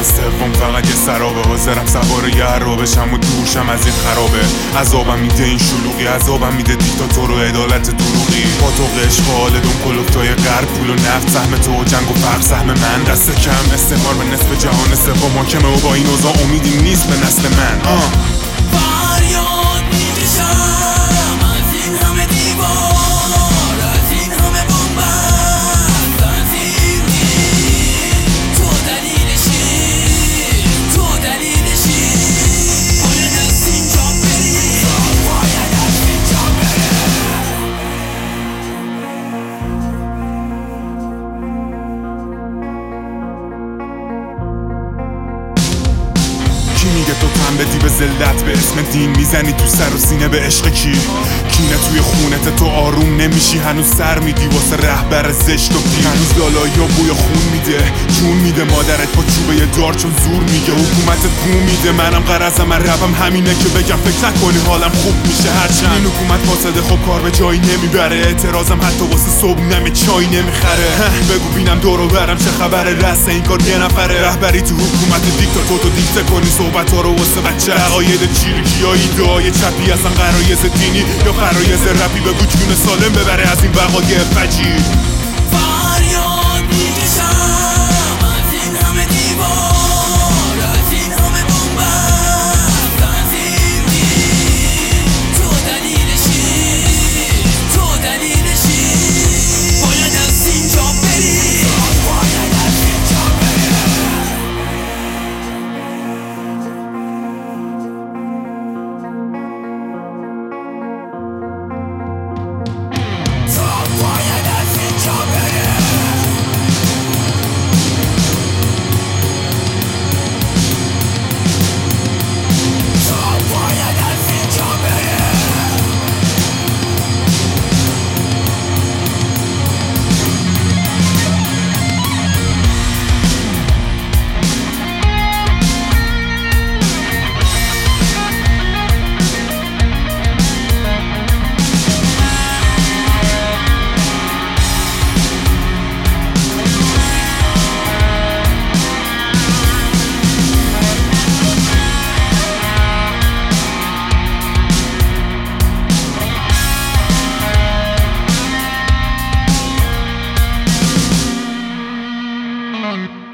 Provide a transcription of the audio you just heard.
سوم فقط یه سرابه، حاضرم سوار یه عرابشم و دوشم از این خرابه. عذابم میده این شلوغی، عذابم میده دیکتاتور و عدالت دروغی. با تو قشق حالدون کلوفتای غرب، پول و نفت سهم تو و جنگ و فرق سهم من. دست کم استعمار به نصف جهان سوم حاکمه و با این اوضاع امیدی نیست به نسل من. فریاد میکشم از این همه دیوار، از این همه بنبست، از این تو دلیلشی، تو دلیلشی. باید از اینجا بری، باید از اینجا بری. کی میگه تو تن بدی به ذلت، به اسم دین میزنی تو سر و سینه به عشق کینه توی خونت تو آروم نمیشی، هنوز سر میدی واسه رهبر زشت و پیر. هنوز لالایی بوی خون میده، جون میده مادرت با چوبه دار چون زور میگه. حکومتت بو میده، منم قرضم، من ربم همینه که بگم فکر نکنی حالم خوب میشه. هرچند این حکومت فاسده خب کار به جایی نمیبره، اعتراضم حتی واسه صبح نمی چای نمیخره. بگو بینم دورو برم چه خبره، رسه این کار یه نفره. رهبری تو حکومت دیکتاتور تو دیکته کنی صحبت ها رو واسه بچه. عقاید چیرکی یا ایده‌های چپی، اصلا غرایز دینی یا فرایز رپی، بگو جون سالم ببره از این وقایع فجیع. فریاد میکشم از این همه دیوار، از این همه بنبست، از این تو دلیلشی، تو دلیلشی. باید از اینجا بری، باید از اینجا بری. باید از اینجا بری. باید از اینجا بری. on.